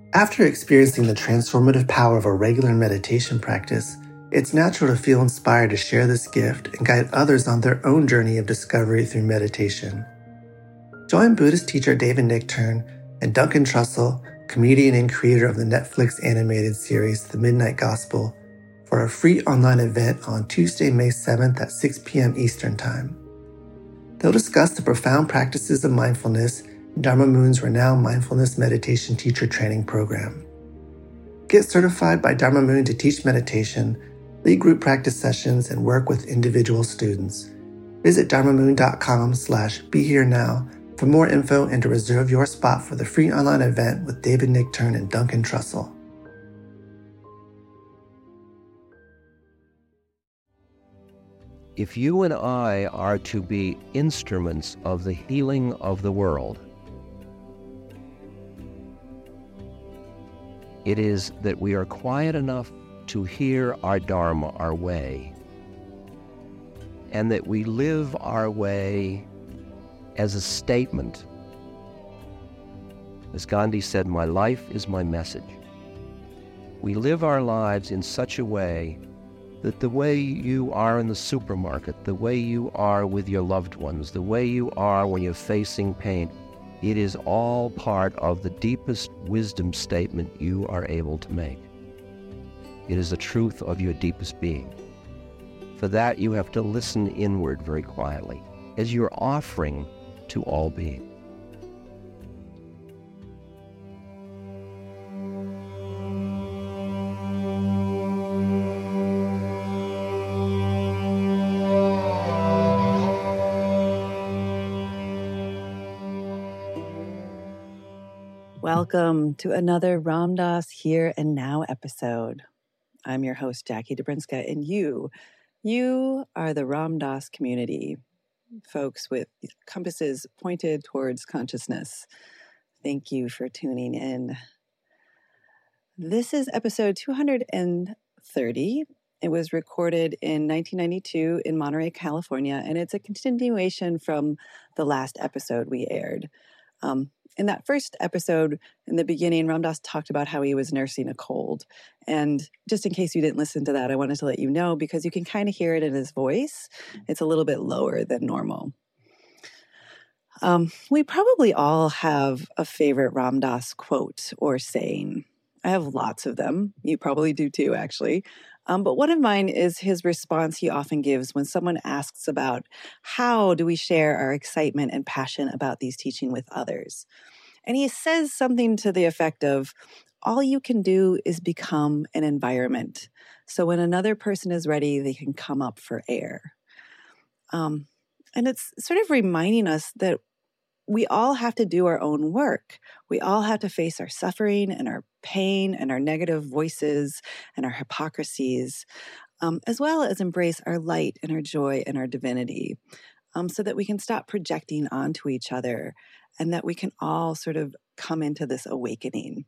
After experiencing the transformative power of a regular meditation practice, it's natural to feel inspired to share this gift and guide others on their own journey of discovery through meditation. Join Buddhist teacher David Nichtern and Duncan Trussell, comedian and creator of the Netflix animated series The Midnight Gospel, for a free online event on Tuesday, May 7th at 6 p.m. Eastern Time. They'll discuss the profound practices of mindfulness in Dharma Moon's renowned mindfulness meditation teacher training program. Get certified by Dharma Moon to teach meditation, lead group practice sessions, and work with individual students. Visit dharmamoon.com/beherenow for more info and to reserve your spot for the free online event with David Nichtern and Duncan Trussell. If you and I are to be instruments of the healing of the world, it is that we are quiet enough to hear our Dharma, our way, and that we live our way as a statement. As Gandhi said, "My life is my message." We live our lives in such a way that the way you are in the supermarket, the way you are with your loved ones, the way you are when you're facing pain, it is all part of the deepest wisdom statement you are able to make. It is the truth of your deepest being. For that, you have to listen inward very quietly as you're offering to all being. Welcome to another Ram Dass Here and Now episode. I'm your host, Jackie Dobrinska, and you are the Ram Dass community, folks with compasses pointed towards consciousness. Thank you for tuning in. This is episode 230. It was recorded in 1992 in Monterey, California, and it's a continuation from the last episode we aired. In that first episode, in the beginning, Ram Dass talked about how he was nursing a cold. And just in case you didn't listen to that, I wanted to let you know because you can kind of hear it in his voice. It's a little bit lower than normal. We probably all have a favorite Ram Dass quote or saying. I have lots of them. You probably do too, actually. But one of mine is his response he often gives when someone asks about how do we share our excitement and passion about these teaching with others. And he says something to the effect of, all you can do is become an environment. So when another person is ready, they can come up for air. And it's sort of reminding us that we all have to do our own work. We all have to face our suffering and our pain and our negative voices and our hypocrisies, as well as embrace our light and our joy and our divinity, so that we can stop projecting onto each other and that we can all sort of come into this awakening.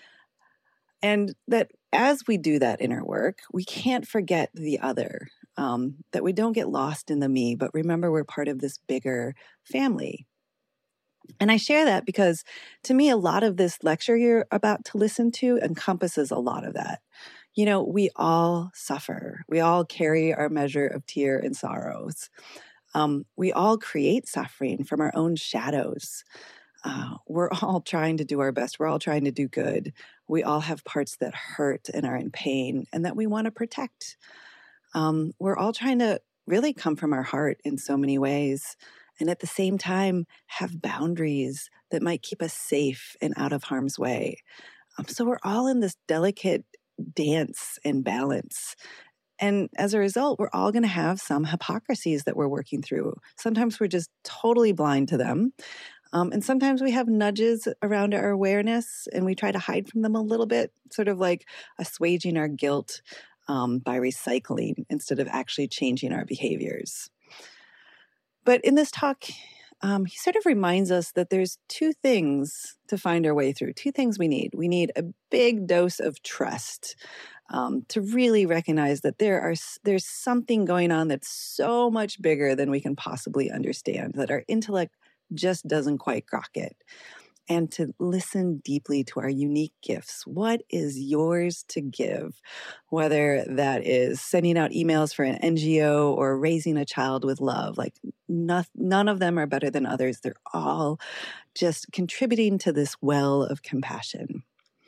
And that as we do that inner work, we can't forget the other, that we don't get lost in the me, but remember we're part of this bigger family. And I share that because, to me, a lot of this lecture you're about to listen to encompasses a lot of that. You know, we all suffer. We all carry our measure of tear and sorrows. We all create suffering from our own shadows. We're all trying to do our best. We're all trying to do good. We all have parts that hurt and are in pain and that we want to protect. We're all trying to really come from our heart in so many ways. And at the same time, have boundaries that might keep us safe and out of harm's way. So we're all in this delicate dance and balance. And as a result, we're all going to have some hypocrisies that we're working through. Sometimes we're just totally blind to them. And sometimes we have nudges around our awareness and we try to hide from them a little bit, sort of like assuaging our guilt by recycling instead of actually changing our behaviors. But in this talk, he sort of reminds us that there's two things to find our way through, two things we need. We need a big dose of trust to really recognize that there's something going on that's so much bigger than we can possibly understand, that our intellect just doesn't quite grok it. and to listen deeply to our unique gifts. What is yours to give? Whether that is sending out emails for an NGO or raising a child with love, like none of them are better than others. They're all just contributing to this well of compassion.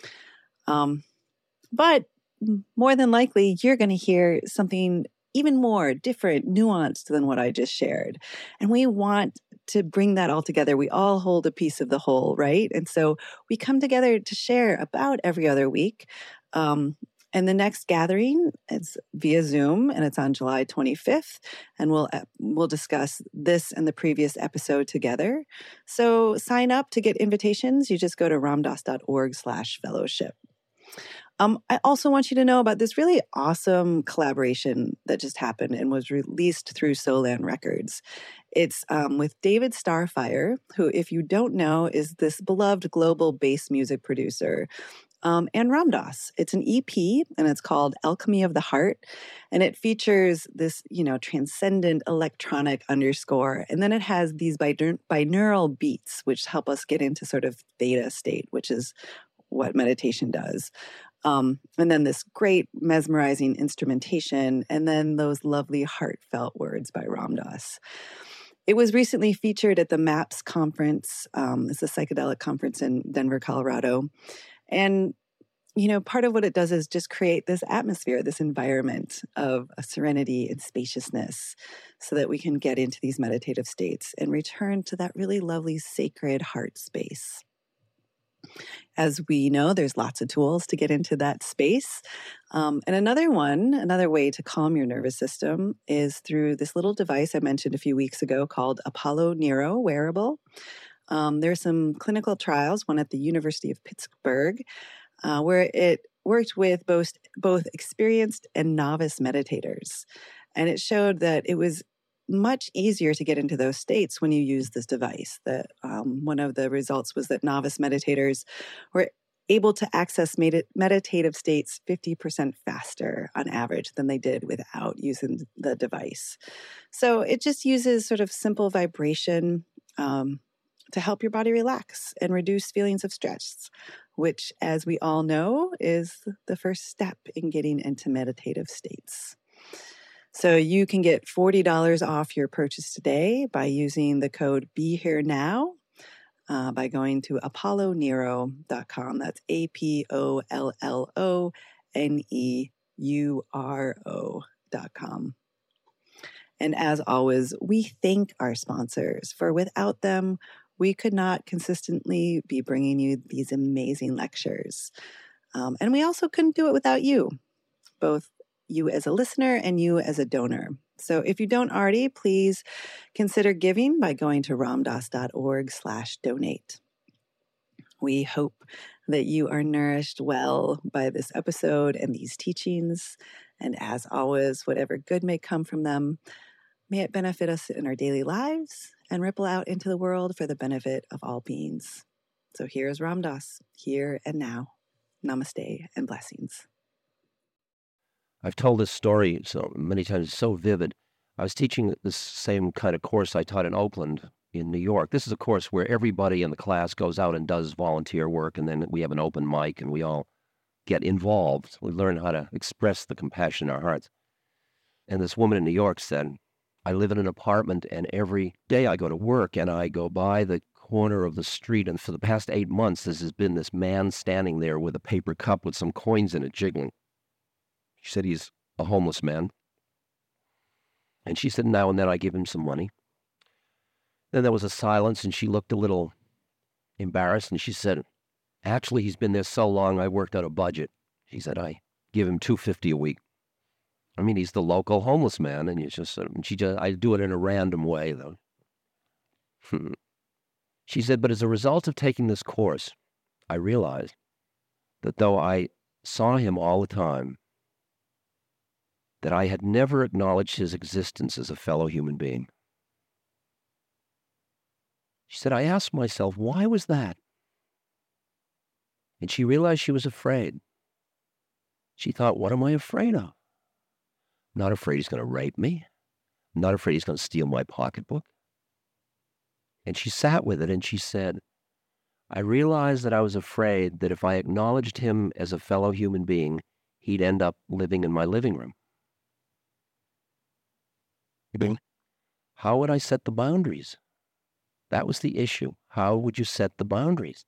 But more than likely, you're going to hear something even more different, nuanced than what I just shared. And we want to bring that all together. We all hold a piece of the whole, right? And so we come together to share about every other week. And the next gathering, it's via Zoom, and it's on July 25th. And we'll discuss this and the previous episode together. So sign up to get invitations. You just go to ramdass.org/fellowship. I also want you to know about this really awesome collaboration that just happened and was released through Solan Records. It's with David Starfire, who, if you don't know, is this beloved global bass music producer, and Ram Dass. It's an EP, and it's called Alchemy of the Heart, and it features this, transcendent electronic underscore, and then it has these binaural beats, which help us get into sort of theta state, which is what meditation does. And then this great mesmerizing instrumentation, and then those lovely heartfelt words by Ram Dass. It was recently featured at the MAPS conference. It's a psychedelic conference in Denver, Colorado. And, part of what it does is just create this atmosphere, this environment of a serenity and spaciousness so that we can get into these meditative states and return to that really lovely sacred heart space. As we know, there's lots of tools to get into that space. And another way to calm your nervous system is through this little device I mentioned a few weeks ago called Apollo Neuro Wearable. There's some clinical trials, one at the University of Pittsburgh, where it worked with both experienced and novice meditators. And it showed that it was much easier to get into those states when you use this device. That one of the results was that novice meditators were able to access meditative states 50% faster on average than they did without using the device. So it just uses sort of simple vibration to help your body relax and reduce feelings of stress, which, as we all know, is the first step in getting into meditative states. So you can get $40 off your purchase today by using the code BeHereNow by going to apolloneuro.com. That's APOLLONEURO.com. And as always, we thank our sponsors, for without them, we could not consistently be bringing you these amazing lectures. And we also couldn't do it without you, both you as a listener and you as a donor. So if you don't already, please consider giving by going to ramdass.org/donate. We hope that you are nourished well by this episode and these teachings. And as always, whatever good may come from them, may it benefit us in our daily lives and ripple out into the world for the benefit of all beings. So here's Ram Dass, here and now. Namaste and blessings. I've told this story so many times, it's so vivid. I was teaching this same kind of course I taught in Oakland, in New York. This is a course where everybody in the class goes out and does volunteer work, and then we have an open mic, and we all get involved. We learn how to express the compassion in our hearts. And this woman in New York said, I live in an apartment, and every day I go to work, and I go by the corner of the street, and for the past 8 months, this has been this man standing there with a paper cup with some coins in it, jiggling. She said he's a homeless man. And she said now and then I give him some money. Then there was a silence, and she looked a little embarrassed, and she said, actually, he's been there so long, I worked out a budget. She said, I give him $250 a week. I mean, he's the local homeless man, and I do it in a random way, though. She said, but as a result of taking this course, I realized that though I saw him all the time, that I had never acknowledged his existence as a fellow human being. She said, I asked myself, why was that? And she realized she was afraid. She thought, what am I afraid of? I'm not afraid he's going to rape me. I'm not afraid he's going to steal my pocketbook. And she sat with it and she said, I realized that I was afraid that if I acknowledged him as a fellow human being, he'd end up living in my living room. How would I set the boundaries? That was the issue. How would you set the boundaries?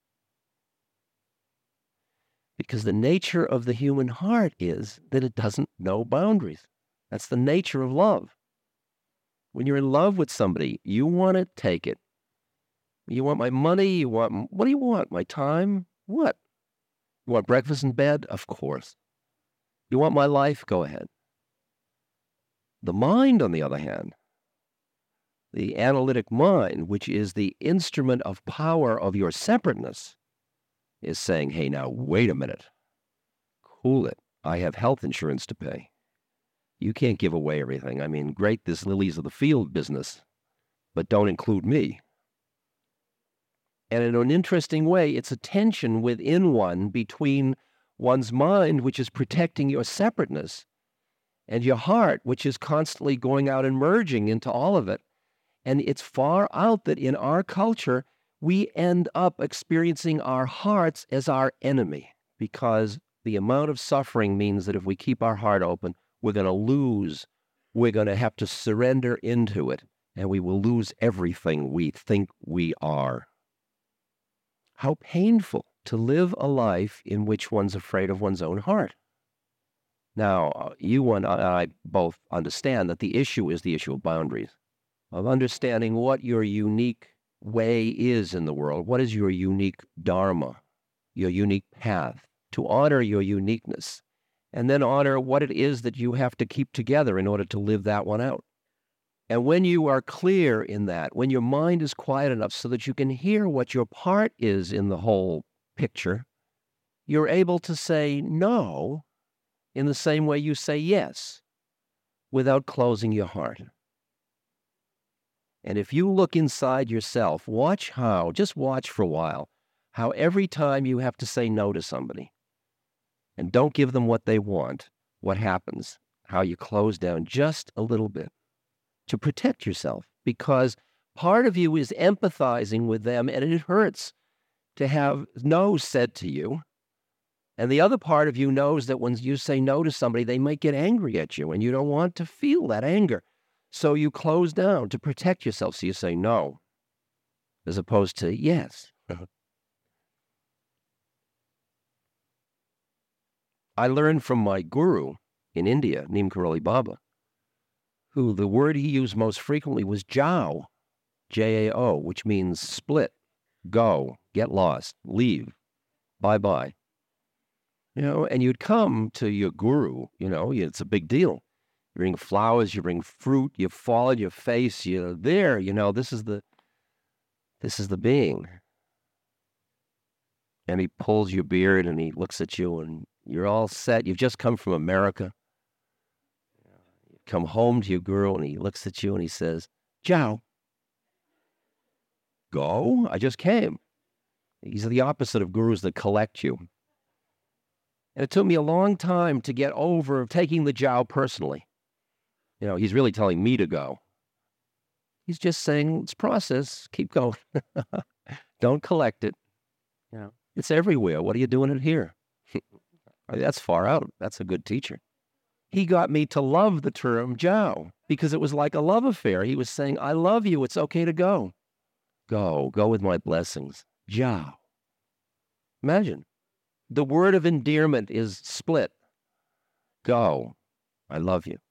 Because the nature of the human heart is that it doesn't know boundaries. That's the nature of love. When you're in love with somebody, you want to take it. You want my money? What do you want? My time? What? You want breakfast in bed? Of course. You want my life? Go ahead. The mind, on the other hand, the analytic mind, which is the instrument of power of your separateness, is saying, hey, now, wait a minute. Cool it. I have health insurance to pay. You can't give away everything. I mean, great, this lilies of the field business, but don't include me. And in an interesting way, it's a tension within one between one's mind, which is protecting your separateness, and your heart, which is constantly going out and merging into all of it. And it's far out that in our culture, we end up experiencing our hearts as our enemy, because the amount of suffering means that if we keep our heart open, we're going to lose. We're going to have to surrender into it, and we will lose everything we think we are. How painful to live a life in which one's afraid of one's own heart. Now, you and I both understand that the issue is the issue of boundaries, of understanding what your unique way is in the world. What is your unique dharma, your unique path, to honor your uniqueness, and then honor what it is that you have to keep together in order to live that one out. And when you are clear in that, when your mind is quiet enough so that you can hear what your part is in the whole picture, you're able to say no in the same way you say yes, without closing your heart. And if you look inside yourself, just watch for a while, how every time you have to say no to somebody and don't give them what they want, what happens, how you close down just a little bit to protect yourself, because part of you is empathizing with them, and it hurts to have no said to you. And the other part of you knows that when you say no to somebody, they might get angry at you, and you don't want to feel that anger. So you close down to protect yourself. So you say no, as opposed to yes. I learned from my guru in India, Neem Karoli Baba, who the word he used most frequently was Jao, J-A-O, which means split, go, get lost, leave, bye-bye. And you'd come to your guru, it's a big deal. You bring flowers, you bring fruit, you fall on your face, you're there, this is the being. And he pulls your beard and he looks at you and you're all set. You've just come from America. You come home to your guru and he looks at you and he says, Jao. Go? I just came. He's the opposite of gurus that collect you. And it took me a long time to get over taking the Jao personally. He's really telling me to go. He's just saying, it's process, keep going. Don't collect it. It's everywhere. What are you doing it here? That's far out. That's a good teacher. He got me to love the term Jao because it was like a love affair. He was saying, I love you. It's okay to go. Go with my blessings. Jao. Imagine. The word of endearment is split. Go. I love you.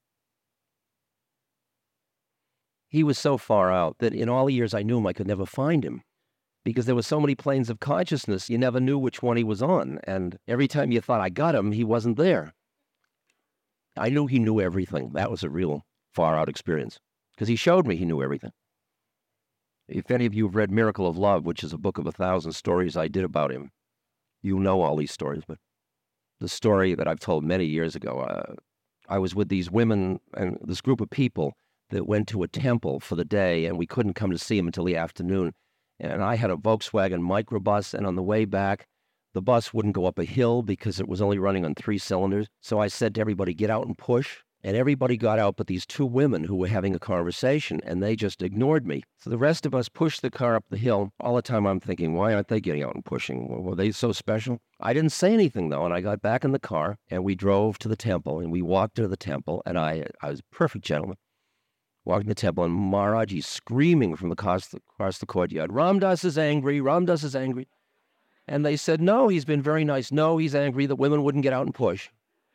He was so far out that in all the years I knew him, I could never find him because there were so many planes of consciousness, you never knew which one he was on. And every time you thought I got him, he wasn't there. I knew he knew everything. That was a real far out experience because he showed me he knew everything. If any of you have read Miracle of Love, which is a book of 1,000 stories I did about him, you know all these stories, but the story that I've told many years ago, I was with these women and this group of people that went to a temple for the day, and we couldn't come to see him until the afternoon. And I had a Volkswagen microbus, and on the way back, the bus wouldn't go up a hill because it was only running on 3 cylinders. So I said to everybody, get out and push. And everybody got out but these two women who were having a conversation, and they just ignored me. So the rest of us pushed the car up the hill. All the time I'm thinking, why aren't they getting out and pushing? Were they so special? I didn't say anything, though, and I got back in the car, and we drove to the temple, and we walked to the temple, and I was a perfect gentleman. Walked in the temple, and Maharaji screaming from across the courtyard, Ram Das is angry, Ram Das is angry. And they said, no, he's been very nice. No, he's angry. The women wouldn't get out and push.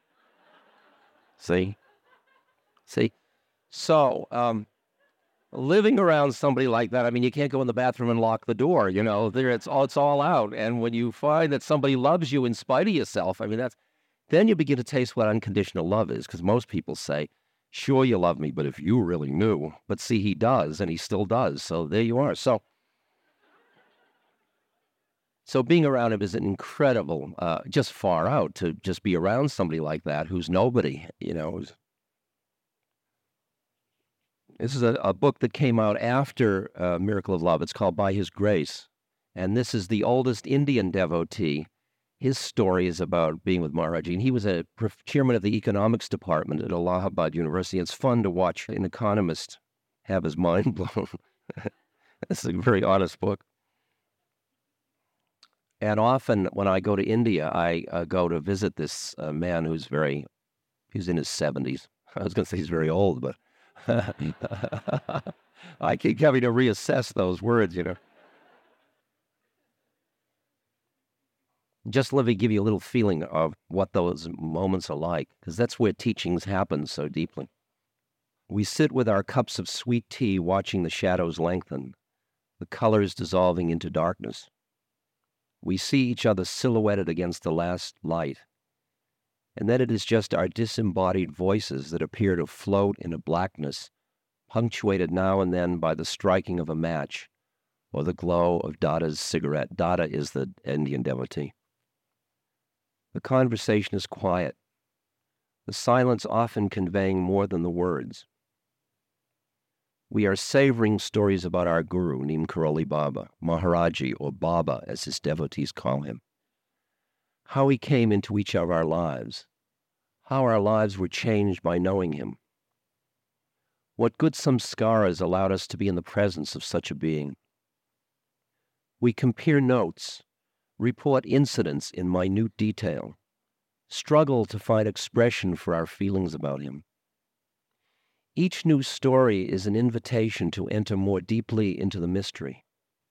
See? So, living around somebody like that, I mean, you can't go in the bathroom and lock the door, you know, it's all out. And when you find that somebody loves you in spite of yourself, I mean, then you begin to taste what unconditional love is, because most people say, sure, you love me, but if you really knew. But see, he does, and he still does. So there you are. So being around him is an incredible, just far out to just be around somebody like that who's nobody, you know. This is a book that came out after Miracle of Love. It's called By His Grace. And this is the oldest Indian devotee. His story is about being with Maharaji. And he was a chairman of the economics department at Allahabad University. It's fun to watch an economist have his mind blown. It's a very honest book. And often when I go to India, I go to visit this man who's in his 70s. I was going to say he's very old, but I keep having to reassess those words, you know. Just let me give you a little feeling of what those moments are like, because that's where teachings happen so deeply. We sit with our cups of sweet tea watching the shadows lengthen, the colors dissolving into darkness. We see each other silhouetted against the last light, and then it is just our disembodied voices that appear to float in a blackness, punctuated now and then by the striking of a match or the glow of Dada's cigarette. Dada is the Indian devotee. The conversation is quiet, the silence often conveying more than the words. We are savoring stories about our guru, Neem Karoli Baba, Maharaji, or Baba, as his devotees call him. How he came into each of our lives, how our lives were changed by knowing him. What good samskaras allowed us to be in the presence of such a being. We compare notes, report incidents in minute detail, struggle to find expression for our feelings about him. Each new story is an invitation to enter more deeply into the mystery.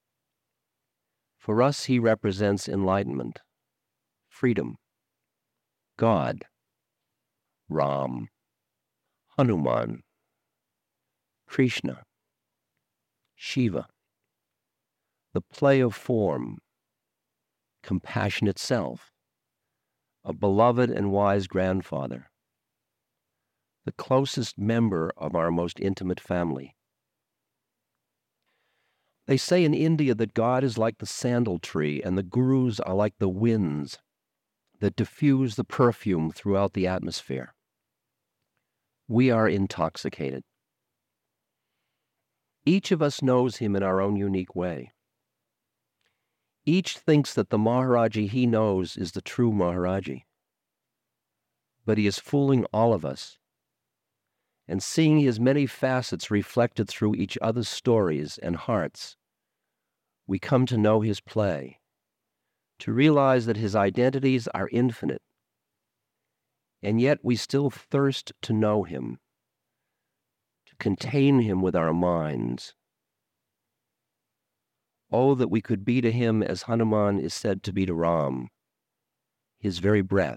For us, he represents enlightenment, freedom, God, Ram, Hanuman, Krishna, Shiva, the play of form, compassion itself, a beloved and wise grandfather, the closest member of our most intimate family. They say in India that God is like the sandal tree and the gurus are like the winds that diffuse the perfume throughout the atmosphere. We are intoxicated. Each of us knows him in our own unique way. Each thinks that the Maharaji he knows is the true Maharaji. But he is fooling all of us. And seeing his many facets reflected through each other's stories and hearts, we come to know his play, to realize that his identities are infinite, and yet we still thirst to know him, to contain him with our minds. Oh, that we could be to him as Hanuman is said to be to Ram, his very breath.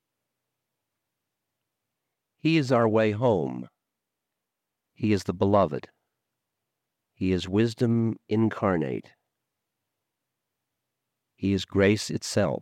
He is our way home. He is the beloved. He is wisdom incarnate. He is grace itself.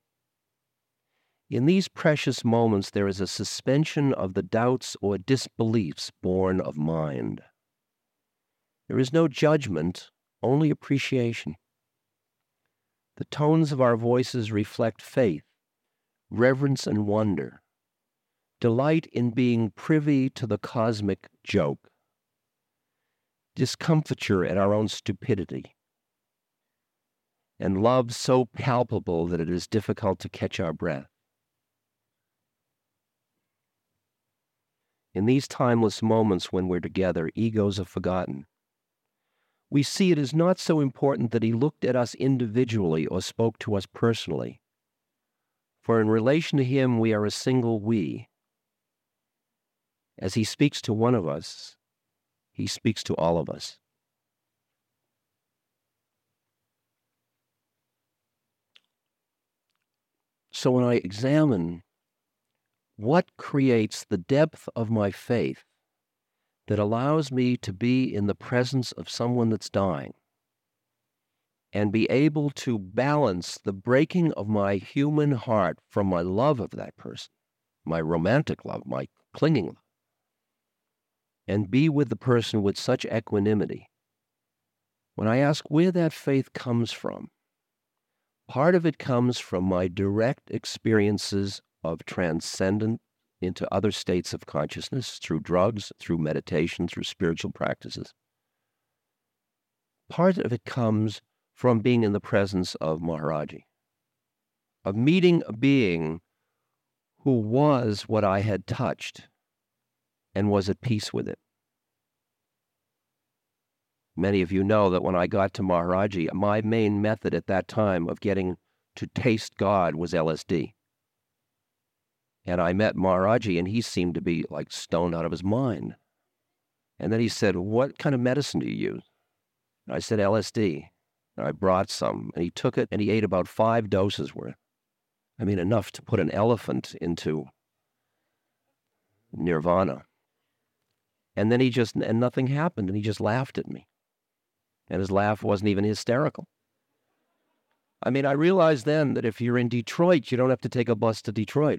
In these precious moments, there is a suspension of the doubts or disbeliefs born of mind. There is no judgment, only appreciation. The tones of our voices reflect faith, reverence, and wonder, delight in being privy to the cosmic joke, discomfiture at our own stupidity, and love so palpable that it is difficult to catch our breath. In these timeless moments when we're together, egos are forgotten. We see it as not so important that he looked at us individually or spoke to us personally. For in relation to him, we are a single we. As he speaks to one of us, he speaks to all of us. So when I examine what creates the depth of my faith that allows me to be in the presence of someone that's dying and be able to balance the breaking of my human heart from my love of that person, my romantic love, my clinging love, and be with the person with such equanimity, when I ask where that faith comes from, part of it comes from my direct experiences of transcendence into other states of consciousness through drugs, through meditation, through spiritual practices. Part of it comes from being in the presence of Maharaji, of meeting a being who was what I had touched and was at peace with it. Many of you know that when I got to Maharaji, my main method at that time of getting to taste God was LSD. And I met Maharaji, and he seemed to be like stoned out of his mind. And then he said, "What kind of medicine do you use?" And I said, "LSD." And I brought some, and he took it, and he ate about 5 doses worth. I mean, enough to put an elephant into nirvana. And then and nothing happened, and he just laughed at me. And his laugh wasn't even hysterical. I mean, I realized then that if you're in Detroit, you don't have to take a bus to Detroit.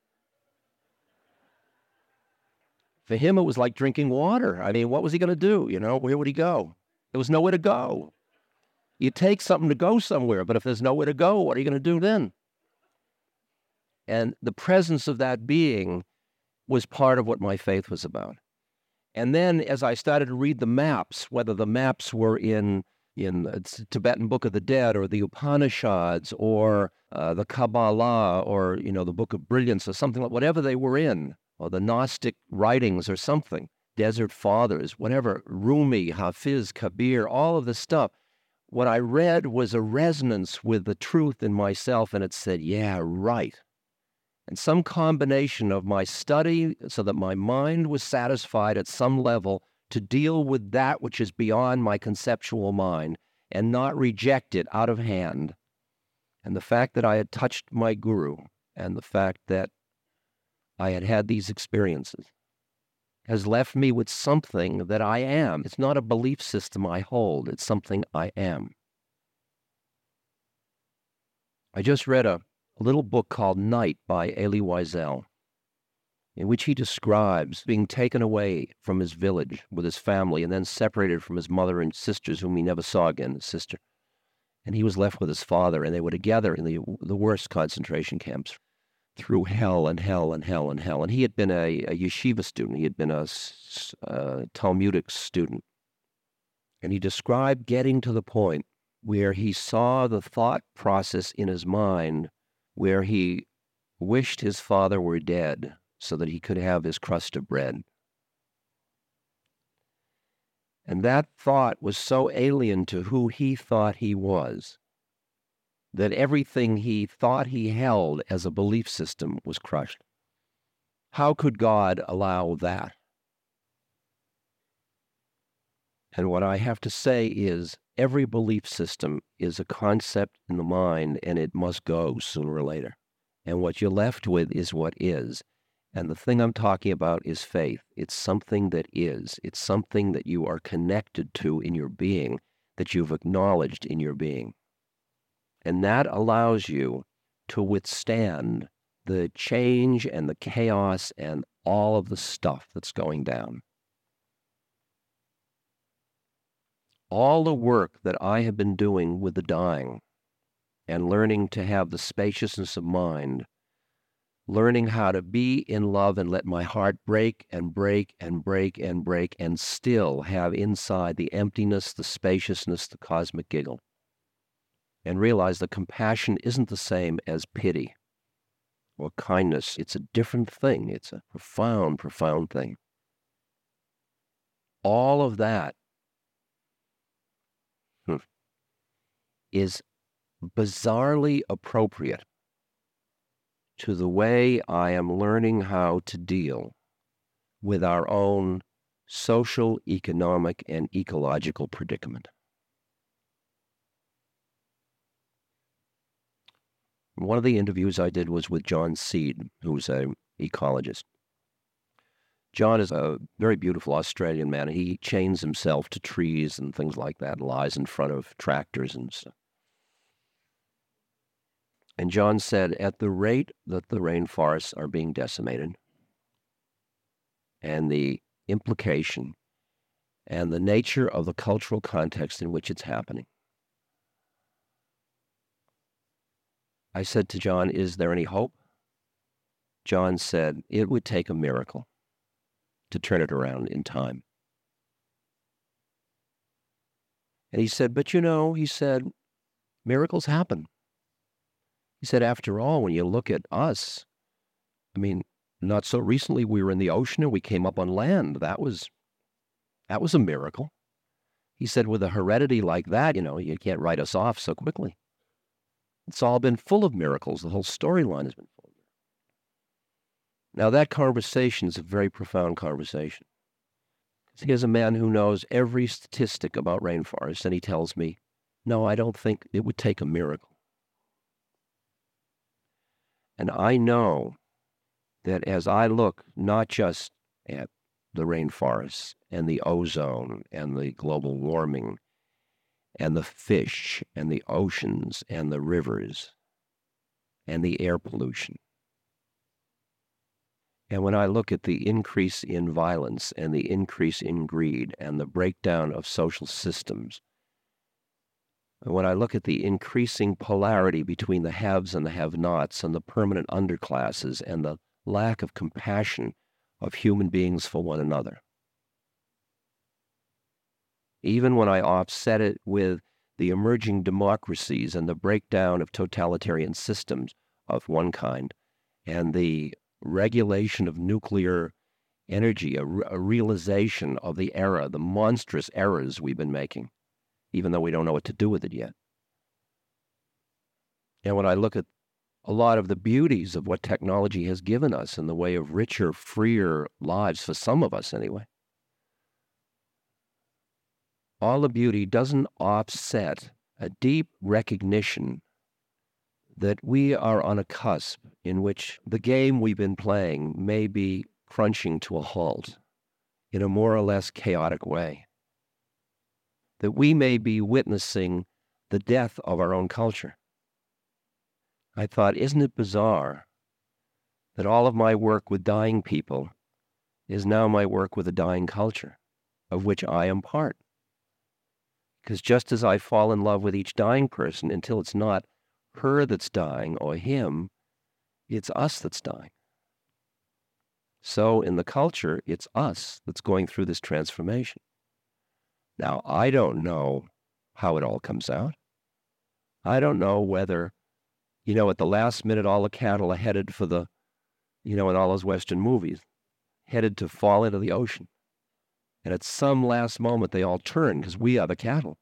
For him, it was like drinking water. I mean, what was he going to do? You know, where would he go? There was nowhere to go. You take something to go somewhere, but if there's nowhere to go, what are you going to do then? And the presence of that being was part of what my faith was about. And then as I started to read the maps, whether the maps were in the Tibetan Book of the Dead or the Upanishads or the Kabbalah or, the Book of Brilliance or something like whatever they were in, or the Gnostic writings or something, Desert Fathers, whatever, Rumi, Hafiz, Kabir, all of this stuff, what I read was a resonance with the truth in myself, and it said, yeah, right. And some combination of my study so that my mind was satisfied at some level to deal with that which is beyond my conceptual mind and not reject it out of hand. And the fact that I had touched my guru and the fact that I had had these experiences has left me with something that I am. It's not a belief system I hold. It's something I am. I just read a little book called Night by Elie Wiesel, in which he describes being taken away from his village with his family and then separated from his mother and sisters, whom he never saw again, his sister. And he was left with his father, and they were together in the worst concentration camps through hell and hell and hell and hell. And he had been a yeshiva student. He had been a Talmudic student. And he described getting to the point where he saw the thought process in his mind where he wished his father were dead so that he could have his crust of bread. And that thought was so alien to who he thought he was that everything he thought he held as a belief system was crushed. How could God allow that? And what I have to say is every belief system is a concept in the mind, and it must go sooner or later. And what you're left with is what is. And the thing I'm talking about is faith. It's something that is. It's something that you are connected to in your being, that you've acknowledged in your being. And that allows you to withstand the change and the chaos and all of the stuff that's going down. All the work that I have been doing with the dying and learning to have the spaciousness of mind, learning how to be in love and let my heart break and break and break and break and still have inside the emptiness, the spaciousness, the cosmic giggle. And realize that compassion isn't the same as pity. or kindness. It's a different thing. It's a profound, profound thing. All of that is bizarrely appropriate to the way I am learning how to deal with our own social, economic, and ecological predicament. One of the interviews I did was with John Seed, who's an ecologist. John is a very beautiful Australian man. He chains himself to trees and things like that, lies in front of tractors and stuff. And John said, at the rate that the rainforests are being decimated, and the implication and the nature of the cultural context in which it's happening, I said to John, is there any hope? John said, it would take a miracle to turn it around in time. And he said, but he said, miracles happen. He said, after all, when you look at us, I mean, not so recently we were in the ocean and we came up on land. That was a miracle. He said, with a heredity like that, you can't write us off so quickly. It's all been full of miracles. The whole storyline has been full of miracles. Now, that conversation is a very profound conversation. Here's a man who knows every statistic about rainforests, and he tells me, no, I don't think it would take a miracle. And I know that as I look not just at the rainforests and the ozone and the global warming and the fish and the oceans and the rivers and the air pollution, and when I look at the increase in violence and the increase in greed and the breakdown of social systems, and when I look at the increasing polarity between the haves and the have-nots and the permanent underclasses and the lack of compassion of human beings for one another, even when I offset it with the emerging democracies and the breakdown of totalitarian systems of one kind and the regulation of nuclear energy, a realization of the error, the monstrous errors we've been making, even though we don't know what to do with it yet. And when I look at a lot of the beauties of what technology has given us in the way of richer, freer lives, for some of us anyway, all the beauty doesn't offset a deep recognition that we are on a cusp in which the game we've been playing may be crunching to a halt in a more or less chaotic way, that we may be witnessing the death of our own culture. I thought, isn't it bizarre that all of my work with dying people is now my work with a dying culture, of which I am part? Because just as I fall in love with each dying person, until it's not her that's dying or him, it's us that's dying. So in the culture, it's us that's going through this transformation. Now, I don't know how it all comes out. I don't know whether, at the last minute, all the cattle are headed for the, in all those Western movies, headed to fall into the ocean. And at some last moment, they all turn because we are the cattle.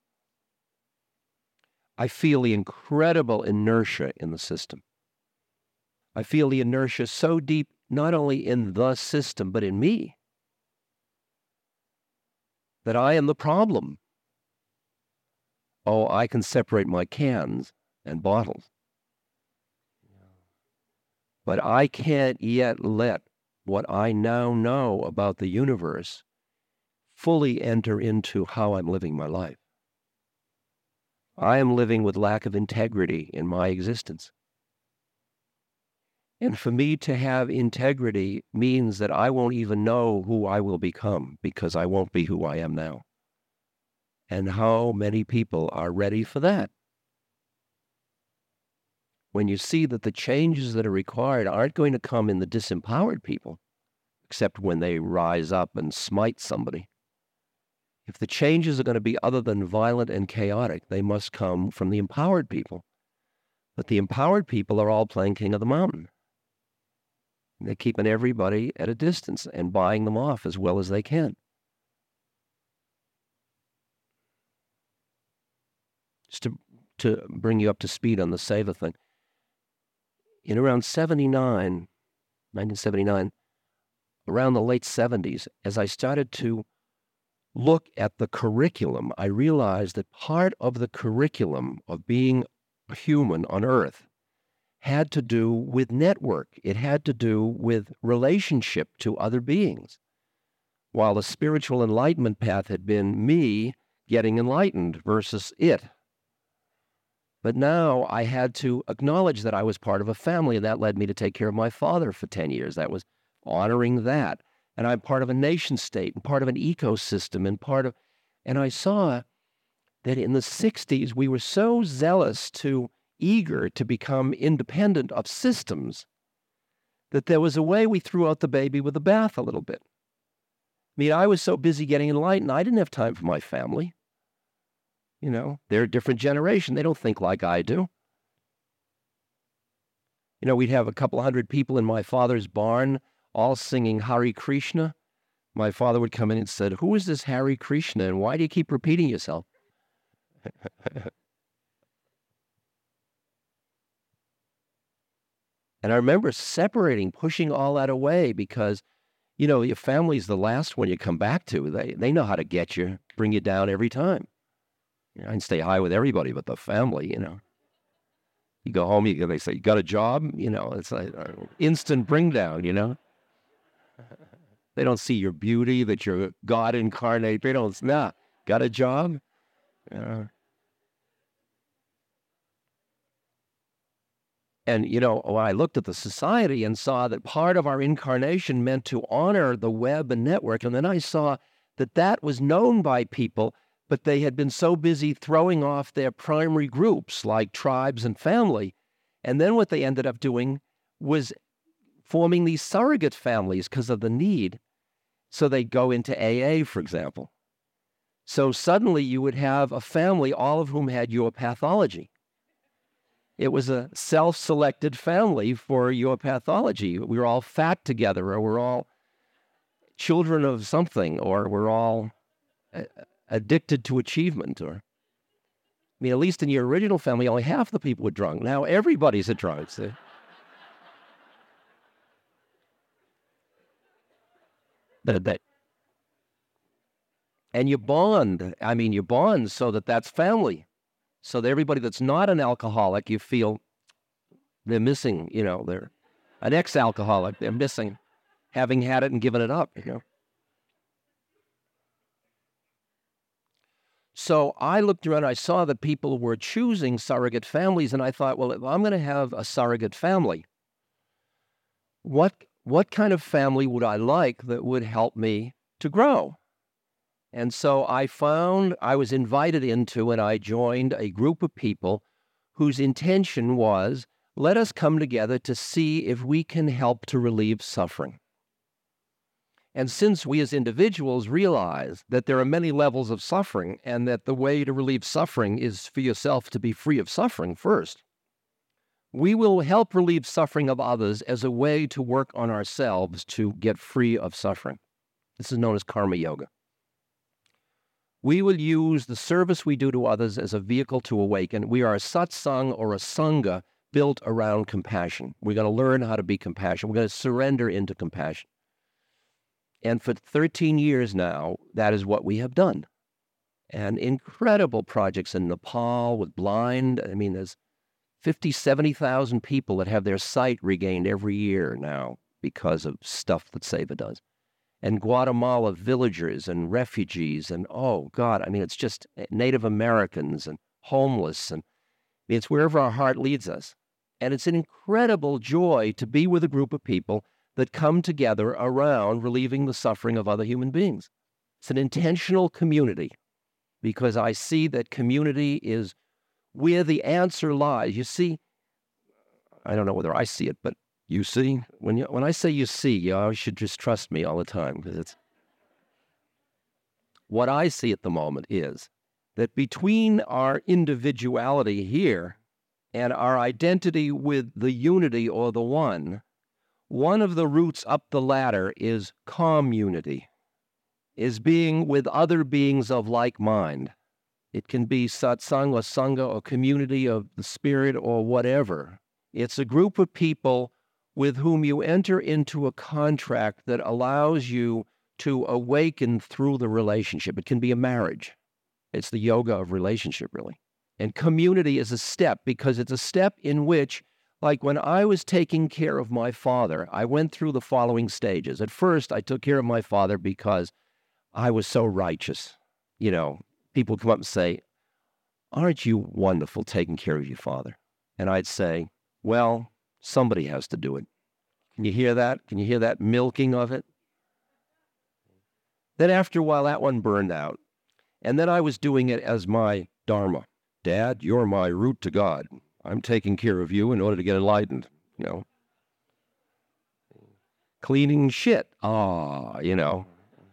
I feel the incredible inertia in the system. I feel the inertia so deep, not only in the system, but in me, that I am the problem. Oh, I can separate my cans and bottles, but I can't yet let what I now know about the universe fully enter into how I'm living my life. I am living with lack of integrity in my existence. And for me to have integrity means that I won't even know who I will become, because I won't be who I am now. And how many people are ready for that? When you see that the changes that are required aren't going to come in the disempowered people, except when they rise up and smite somebody. If the changes are going to be other than violent and chaotic, they must come from the empowered people. But the empowered people are all playing king of the mountain. They're keeping everybody at a distance and buying them off as well as they can. Just to bring you up to speed on the Seva thing. In around 1979, around the late 70s, as I started to look at the curriculum, I realized that part of the curriculum of being a human on Earth had to do with network. It had to do with relationship to other beings. While the spiritual enlightenment path had been me getting enlightened versus it. But now I had to acknowledge that I was part of a family, and that led me to take care of my father for 10 years. That was honoring that. And I'm part of a nation state and part of an ecosystem and I saw that in the 60s, we were so zealous eager to become independent of systems that there was a way we threw out the baby with the bath a little bit. I mean, I was so busy getting enlightened, I didn't have time for my family. You know, they're a different generation. They don't think like I do. You know, we'd have a couple hundred people in my father's barn all singing Hare Krishna. My father would come in and said, "Who is this Hare Krishna, and why do you keep repeating yourself?" And I remember pushing all that away because, you know, your family's the last one you come back to. They know how to get you, bring you down every time. You know, I can stay high with everybody but the family, you know. You go home, they say, "You got a job?" You know, it's like instant bring down, you know. They don't see your beauty, that you're God incarnate. They don't, got a job? And, you know, when I looked at the society and saw that part of our incarnation meant to honor the web and network, and then I saw that was known by people, but they had been so busy throwing off their primary groups like tribes and family. And then what they ended up doing was forming these surrogate families because of the need. So they'd go into AA, for example. So suddenly you would have a family, all of whom had your pathology. It was a self-selected family for your pathology. We were all fat together, or we're all children of something, or we're all addicted to achievement, or, I mean, at least in your original family, only half the people were drunk. Now everybody's a drunk. See? And you bond. I mean, you bond so that's family. So that everybody that's not an alcoholic, you feel they're missing, you know, they're an ex-alcoholic. They're missing having had it and given it up, you know. So I looked around, I saw that people were choosing surrogate families, and I thought, well, if I'm going to have a surrogate family, what kind of family would I like that would help me to grow? And so I was invited into, and I joined a group of people whose intention was, let us come together to see if we can help to relieve suffering. And since we as individuals realize that there are many levels of suffering and that the way to relieve suffering is for yourself to be free of suffering first, we will help relieve suffering of others as a way to work on ourselves to get free of suffering. This is known as karma yoga. We will use the service we do to others as a vehicle to awaken. We are a satsang or a sangha built around compassion. We're going to learn how to be compassionate. We're going to surrender into compassion. And for 13 years now, that is what we have done. And incredible projects in Nepal with blind. I mean, there's 50, 70,000 people that have their sight regained every year now because of stuff that Seva does. And Guatemala villagers and refugees and, oh, God, I mean, it's just Native Americans and homeless. And it's wherever our heart leads us. And it's an incredible joy to be with a group of people that come together around relieving the suffering of other human beings. It's an intentional community because I see that community is where the answer lies. You see, I don't know whether I see it, but you see, when I say you see, you should just trust me all the time because it's what I see at the moment is that between our individuality here and our identity with the unity or the one, one of the routes up the ladder is community, is being with other beings of like mind. It can be satsang or sangha or community of the spirit or whatever. It's a group of people with whom you enter into a contract that allows you to awaken through the relationship. It can be a marriage. It's the yoga of relationship, really. And community is a step, because it's a step in which, like when I was taking care of my father, I went through the following stages. At first, I took care of my father because I was so righteous. You know, people come up and say, "Aren't you wonderful taking care of your father?" And I'd say, well, somebody has to do it. Can you hear that? Can you hear that milking of it? Then after a while, that one burned out. And then I was doing it as my dharma. Dad, you're my route to God. I'm taking care of you in order to get enlightened, you know. Cleaning shit. You know.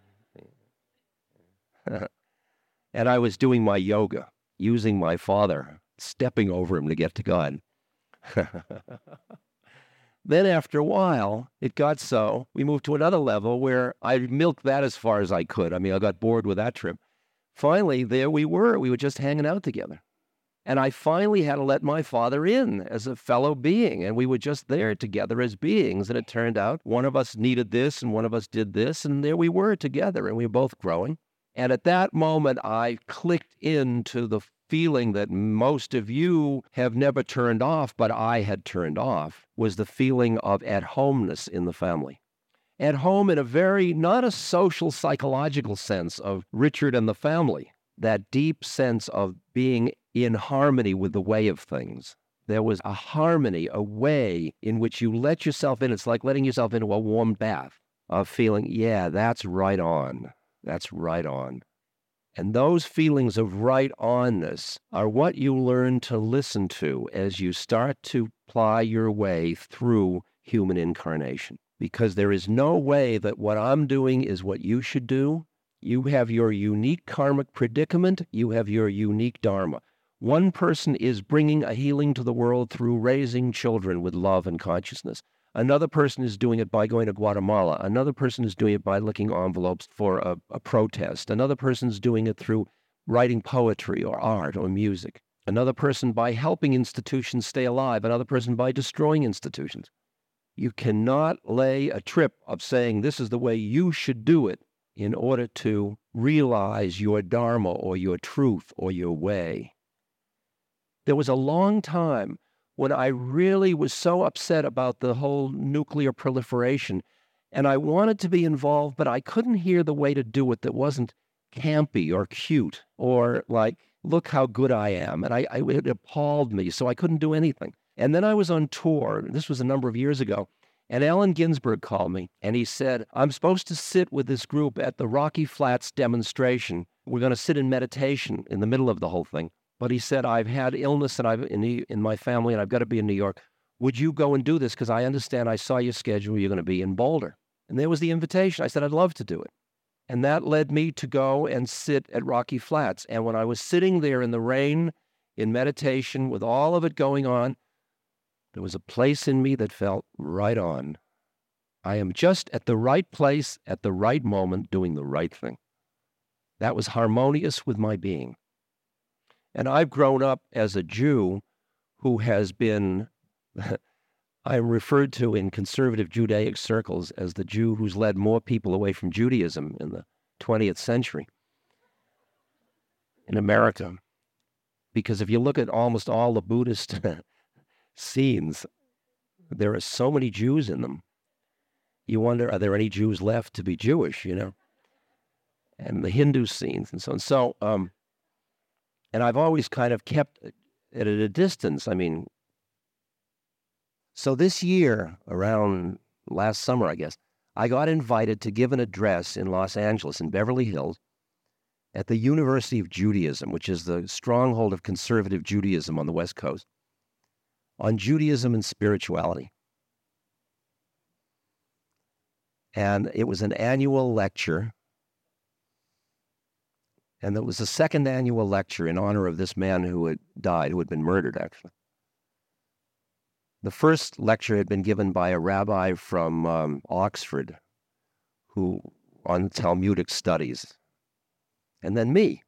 And I was doing my yoga, using my father, stepping over him to get to God. Then after a while, it got so, we moved to another level where I milked that as far as I could. I mean, I got bored with that trip. Finally, there we were just hanging out together. And I finally had to let my father in as a fellow being, and we were just there together as beings. And it turned out one of us needed this and one of us did this, and there we were together, and we were both growing. And at that moment, I clicked into the feeling that most of you have never turned off, but I had turned off, was the feeling of at-homeness in the family. At home in a very, not a social, psychological sense of Richard and the family, that deep sense of being in harmony with the way of things. There was a harmony, a way in which you let yourself in. It's like letting yourself into a warm bath of feeling, yeah, that's right on. That's right on. And those feelings of right-onness are what you learn to listen to as you start to ply your way through human incarnation. Because there is no way that what I'm doing is what you should do. You have your unique karmic predicament. You have your unique dharma. One person is bringing a healing to the world through raising children with love and consciousness. Another person is doing it by going to Guatemala. Another person is doing it by licking envelopes for a protest. Another person is doing it through writing poetry or art or music. Another person by helping institutions stay alive. Another person by destroying institutions. You cannot lay a trip of saying this is the way you should do it in order to realize your dharma or your truth or your way. There was a long time when I really was so upset about the whole nuclear proliferation, and I wanted to be involved, but I couldn't hear the way to do it that wasn't campy or cute or like, look how good I am. And it appalled me, so I couldn't do anything. And then I was on tour, this was a number of years ago, and Allen Ginsberg called me, and he said, I'm supposed to sit with this group at the Rocky Flats demonstration. We're going to sit in meditation in the middle of the whole thing. But he said, I've had illness and in my family, and I've got to be in New York. Would you go and do this? Because I understand I saw your schedule. You're going to be in Boulder. And there was the invitation. I said, I'd love to do it. And that led me to go and sit at Rocky Flats. And when I was sitting there in the rain, in meditation, with all of it going on, there was a place in me that felt right on. I am just at the right place at the right moment doing the right thing. That was harmonious with my being. And I've grown up as a Jew who has been, I'm referred to in conservative Judaic circles as the Jew who's led more people away from Judaism in the 20th century in America. Because if you look at almost all the Buddhist scenes, there are so many Jews in them. You wonder, are there any Jews left to be Jewish, you know? And the Hindu scenes and so on. So, and I've always kind of kept it at a distance. I mean, so this year, around last summer, I guess, I got invited to give an address in Los Angeles, in Beverly Hills, at the University of Judaism, which is the stronghold of conservative Judaism on the West Coast, on Judaism and spirituality. And it was an annual lecture. And it was the second annual lecture in honor of this man who had died, who had been murdered, actually. The first lecture had been given by a rabbi from Oxford, who on Talmudic studies, and then me.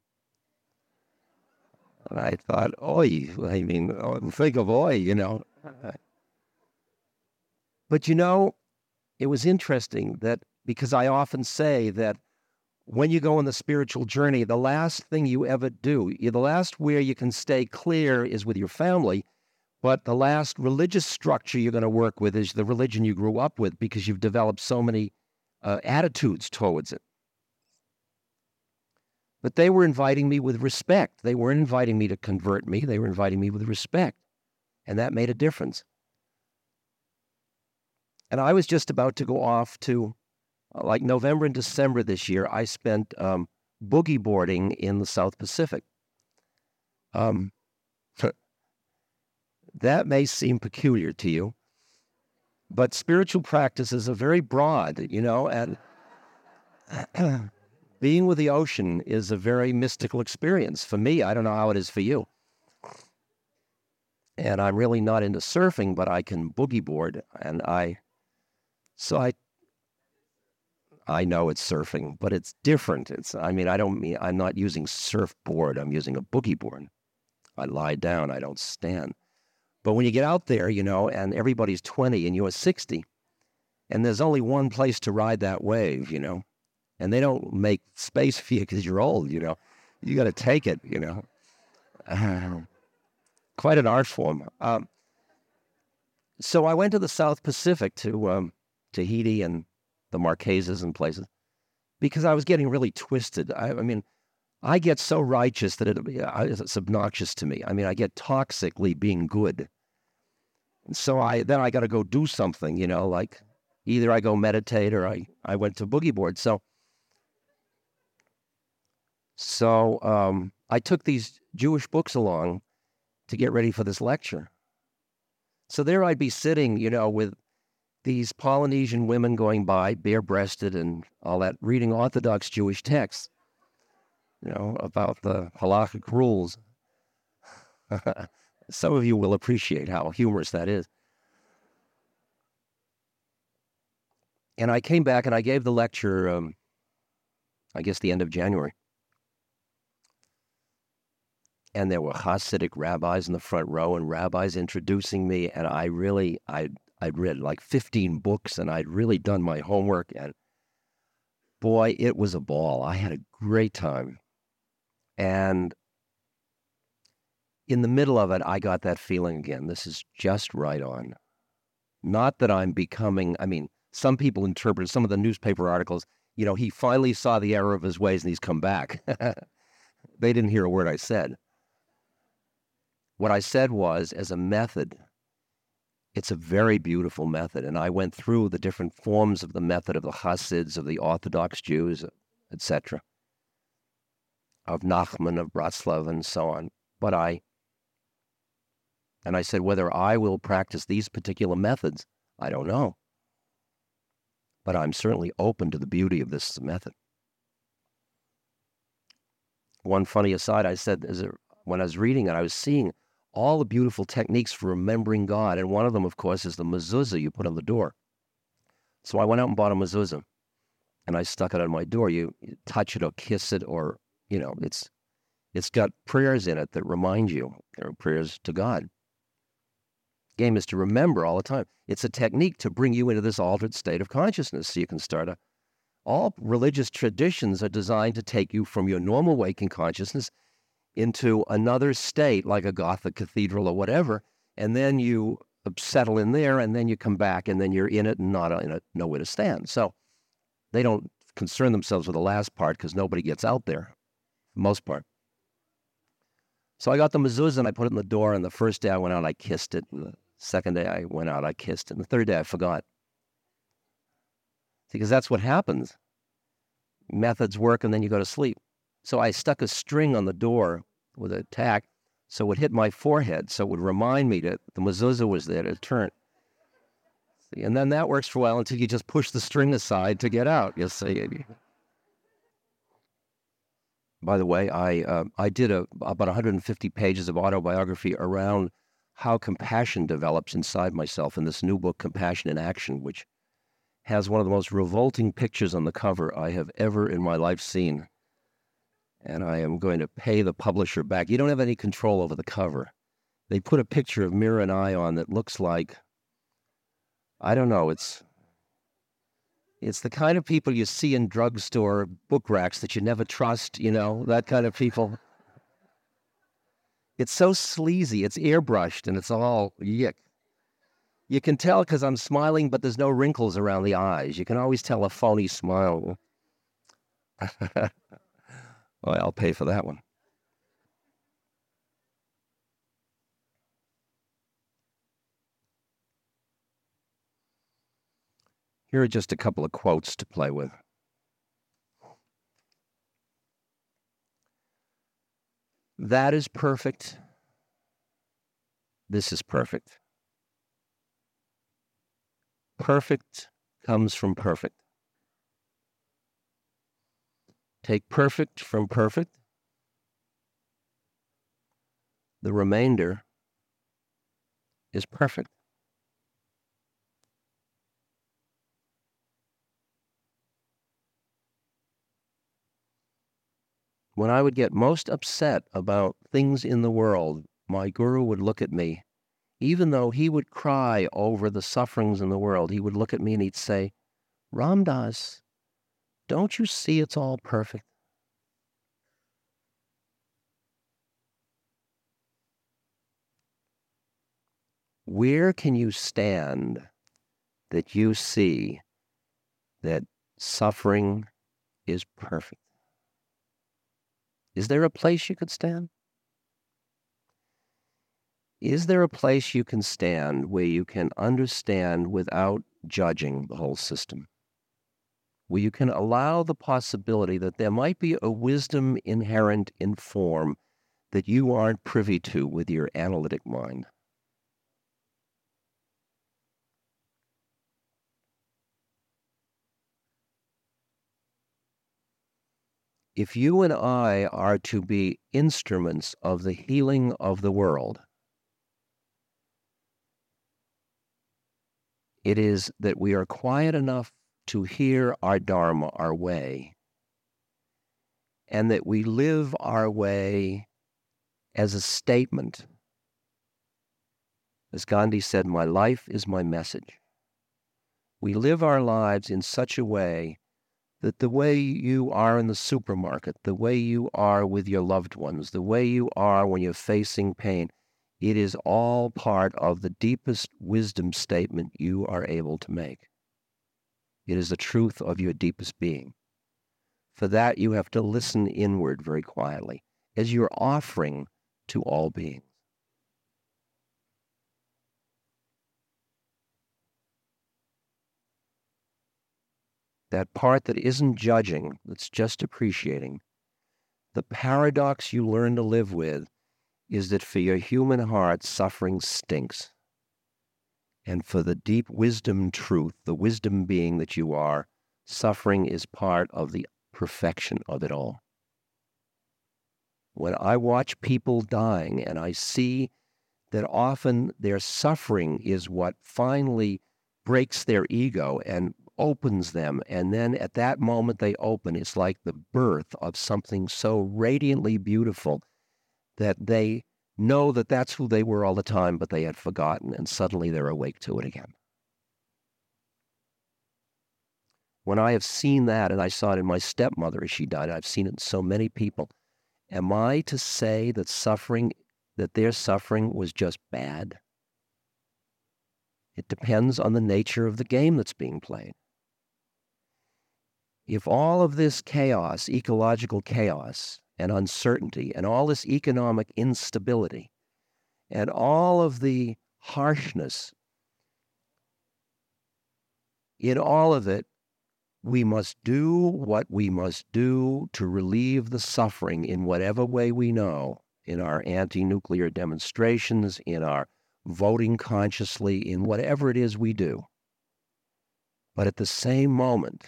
And I thought, oi, I mean, think of oi, you know. But you know, it was interesting that, because I often say that when you go on the spiritual journey, the last thing you ever do, the last where you can stay clear is with your family, but the last religious structure you're going to work with is the religion you grew up with, because you've developed so many attitudes towards it. But they were inviting me with respect. They weren't inviting me to convert me. They were inviting me with respect. And that made a difference. And I was just about to go off to, like November and December this year, I spent boogie boarding in the South Pacific. That may seem peculiar to you, but spiritual practices are very broad, you know, and being with the ocean is a very mystical experience. For me, I don't know how it is for you. And I'm really not into surfing, but I can boogie board, and I know it's surfing, but it's different. I'm not using surfboard, I'm using a boogie board. I lie down, I don't stand. But when you get out there, you know, and everybody's 20 and you're 60, and there's only one place to ride that wave, you know, and they don't make space for you because you're old, you know. You got to take it, you know. Quite an art form. So I went to the South Pacific, to Tahiti and the Marquesas and places, because I was getting really twisted. I mean, I get so righteous that it's obnoxious to me. I mean, I get toxically being good. And so I got to go do something, you know, like either I go meditate or I went to boogie board. So I took these Jewish books along to get ready for this lecture. So there I'd be sitting, you know, with these Polynesian women going by, bare-breasted and all that, reading Orthodox Jewish texts, you know, about the halakhic rules. Some of you will appreciate how humorous that is. And I came back and I gave the lecture, I guess the end of January. And there were Hasidic rabbis in the front row and rabbis introducing me. And I'd read like 15 books and I'd really done my homework. And boy, it was a ball. I had a great time. And in the middle of it, I got that feeling again. This is just right on. Not that I'm becoming, I mean, some people interpret some of the newspaper articles, you know, he finally saw the error of his ways and he's come back. They didn't hear a word I said. What I said was, as a method, it's a very beautiful method. And I went through the different forms of the method of the Hasids, of the Orthodox Jews, etc., of Nachman, of Bratslav, and so on. But I said, whether I will practice these particular methods, I don't know. But I'm certainly open to the beauty of this method. One funny aside, I said, when I was reading it, I was seeing all the beautiful techniques for remembering God. And one of them, of course, is the mezuzah you put on the door. So I went out and bought a mezuzah, and I stuck it on my door. You touch it or kiss it, or, you know, it's got prayers in it that remind you. There are prayers to God. Game is to remember all the time. It's a technique to bring you into this altered state of consciousness so you can start all religious traditions are designed to take you from your normal waking consciousness into another state, like a Gothic cathedral or whatever, and then you settle in there, and then you come back, and then you're in it and not in it, nowhere to stand. So they don't concern themselves with the last part because nobody gets out there, for the most part. So I got the mezuzah and I put it in the door, and the first day I went out, I kissed it. And the second day I went out, I kissed it. And the third day I forgot. Because that's what happens. Methods work and then you go to sleep. So I stuck a string on the door with a tack so it would hit my forehead, so it would remind me that the mezuzah was there to turn. See, and then that works for a while until you just push the string aside to get out. You see. By the way, I did about 150 pages of autobiography around how compassion develops inside myself in this new book, Compassion in Action, which has one of the most revolting pictures on the cover I have ever in my life seen. And I am going to pay the publisher back. You don't have any control over the cover. They put a picture of Mira and I on that looks like, I don't know, it's the kind of people you see in drugstore book racks that you never trust, that kind of people. It's so sleazy, it's airbrushed, and it's all yick. You can tell because I'm smiling, but there's no wrinkles around the eyes. You can always tell a phony smile. Well, I'll pay for that one. Here are just a couple of quotes to play with. That is perfect. This is perfect. Perfect comes from perfect. Take perfect from perfect. The remainder is perfect. When I would get most upset about things in the world, my guru would look at me. Even though he would cry over the sufferings in the world, he would look at me and he'd say, Ram Dass, don't you see it's all perfect? Where can you stand that you see that suffering is perfect? Is there a place you could stand? Is there a place you can stand where you can understand without judging the whole system? Where you can allow the possibility that there might be a wisdom inherent in form that you aren't privy to with your analytic mind? If you and I are to be instruments of the healing of the world, it is that we are quiet enough to hear our Dharma, our way, and that we live our way as a statement. As Gandhi said, my life is my message. We live our lives in such a way that the way you are in the supermarket, the way you are with your loved ones, the way you are when you're facing pain, it is all part of the deepest wisdom statement you are able to make. It is the truth of your deepest being. For that, you have to listen inward very quietly as you're offering to all beings. That part that isn't judging, that's just appreciating. The paradox you learn to live with is that for your human heart, suffering stinks. And for the deep wisdom truth, the wisdom being that you are, suffering is part of the perfection of it all. When I watch people dying and I see that often their suffering is what finally breaks their ego and opens them, and then at that moment they open, it's like the birth of something so radiantly beautiful that they know that that's who they were all the time, but they had forgotten, and suddenly they're awake to it again. When I have seen that, and I saw it in my stepmother as she died, I've seen it in so many people, am I to say that their suffering was just bad? It depends on the nature of the game that's being played. If all of this chaos, ecological chaos and uncertainty, and all this economic instability, and all of the harshness, in all of it, we must do what we must do to relieve the suffering in whatever way we know, in our anti-nuclear demonstrations, in our voting consciously, in whatever it is we do. But at the same moment,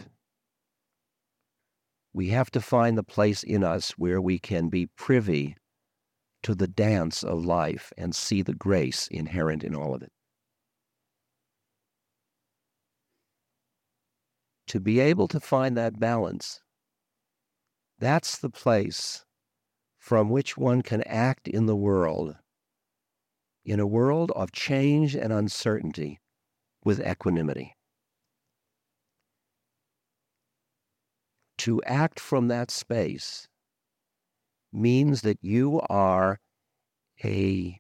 we have to find the place in us where we can be privy to the dance of life and see the grace inherent in all of it. To be able to find that balance, that's the place from which one can act in the world, in a world of change and uncertainty, with equanimity. To act from that space means that you are an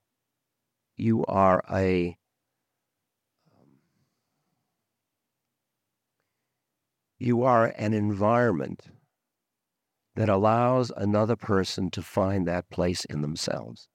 environment that allows another person to find that place in themselves.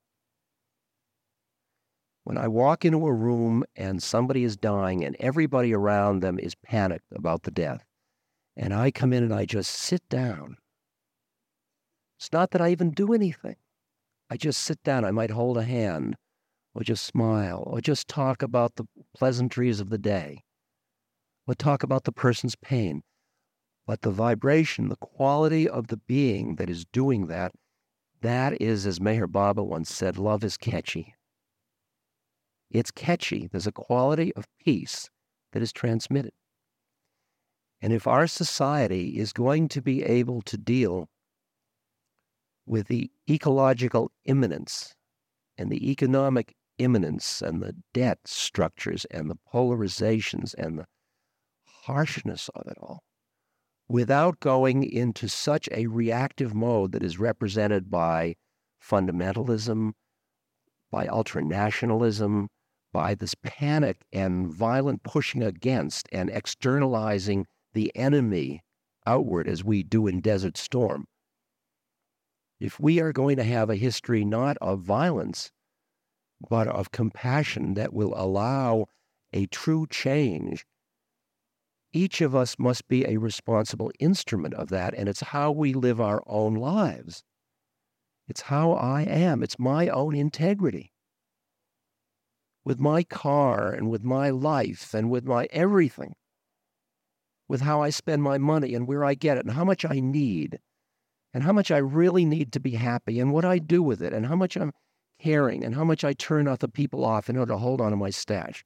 When I walk into a room and somebody is dying and everybody around them is panicked about the death, and I come in and I just sit down, it's not that I even do anything. I just sit down. I might hold a hand or just smile or just talk about the pleasantries of the day or talk about the person's pain. But the vibration, the quality of the being that is doing that, that is, as Meher Baba once said, love is catchy. It's catchy. There's a quality of peace that is transmitted. And if our society is going to be able to deal with the ecological imminence and the economic imminence and the debt structures and the polarizations and the harshness of it all, without going into such a reactive mode that is represented by fundamentalism, by ultranationalism, by this panic and violent pushing against and externalizing the enemy outward as we do in Desert Storm. If we are going to have a history not of violence, but of compassion that will allow a true change, each of us must be a responsible instrument of that, and it's how we live our own lives. It's how I am. It's my own integrity. With my car and with my life and with my everything, with how I spend my money and where I get it and how much I need and how much I really need to be happy and what I do with it and how much I'm caring and how much I turn other people off in order to hold on to my stash.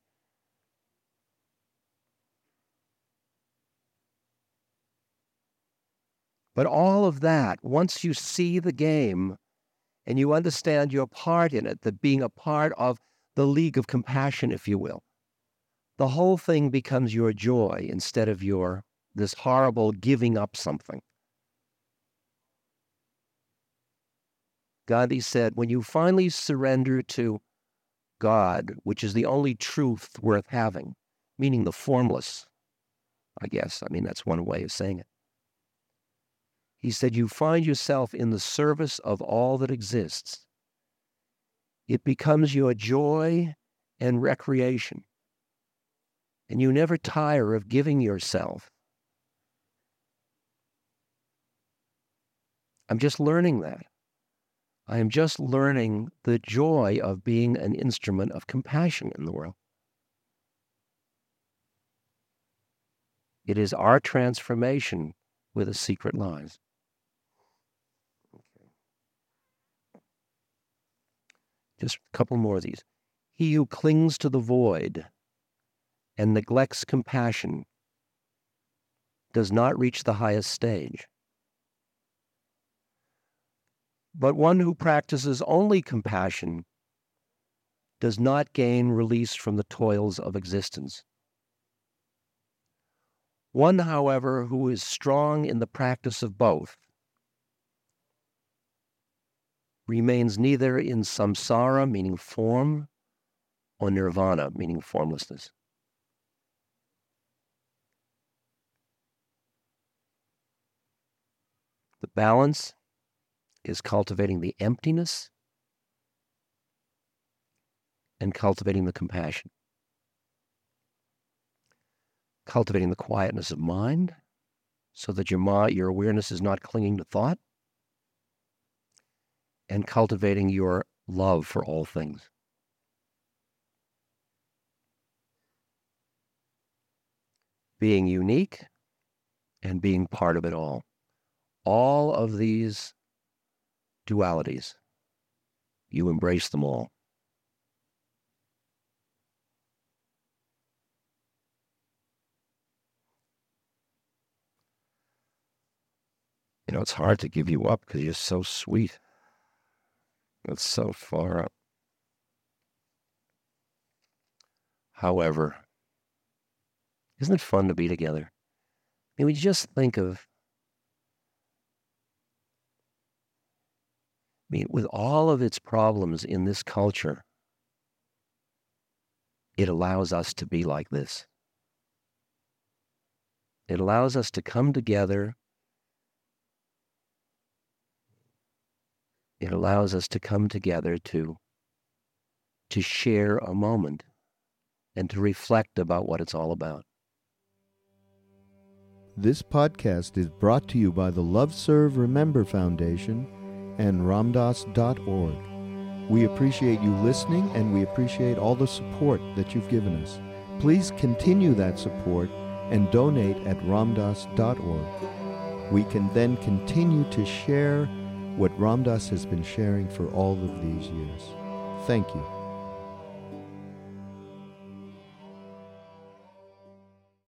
But all of that, once you see the game and you understand your part in it, that being a part of the League of Compassion, if you will, the whole thing becomes your joy instead of this horrible giving up something. Gandhi said, when you finally surrender to God, which is the only truth worth having, meaning the formless, I guess, that's one way of saying it. He said, you find yourself in the service of all that exists. It becomes your joy and recreation. And you never tire of giving yourself. I'm just learning that. I am just learning the joy of being an instrument of compassion in the world. It is our transformation where the secret lies. Okay. Just a couple more of these. He who clings to the void and neglects compassion does not reach the highest stage. But one who practices only compassion does not gain release from the toils of existence. One, however, who is strong in the practice of both remains neither in samsara, meaning form, or nirvana, meaning formlessness. The balance is cultivating the emptiness and cultivating the compassion. Cultivating the quietness of mind so that your awareness is not clinging to thought. And cultivating your love for all things. Being unique and being part of it all. All of these dualities you embrace them all. You know, it's hard to give you up because you're so sweet. It's so far up. However, isn't it fun to be together? I mean, we just think of, with all of its problems in this culture, it allows us to be like this. It allows us to come together. It allows us to come together to share a moment and to reflect about what it's all about. This podcast is brought to you by the Love Serve Remember Foundation and Ramdas.org. We appreciate you listening, and we appreciate all the support that you've given us. Please continue that support and donate at Ramdas.org. We can then continue to share what Ramdas has been sharing for all of these years. Thank you.